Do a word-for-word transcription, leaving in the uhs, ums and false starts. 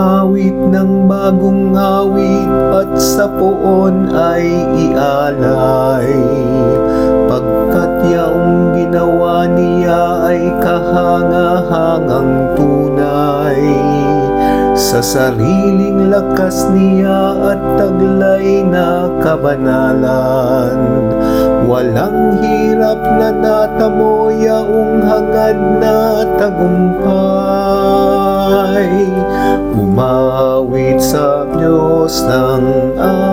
Umawit ng bagong awit at sa poon ay ialay, pagkat yaong ginawa niya ay kahanga-hangang tunay. Sa sariling lakas niya at taglay na kabanalan, walang hirap na natamo, yaong hangad na tagumpay. Umawit sa Diyos ng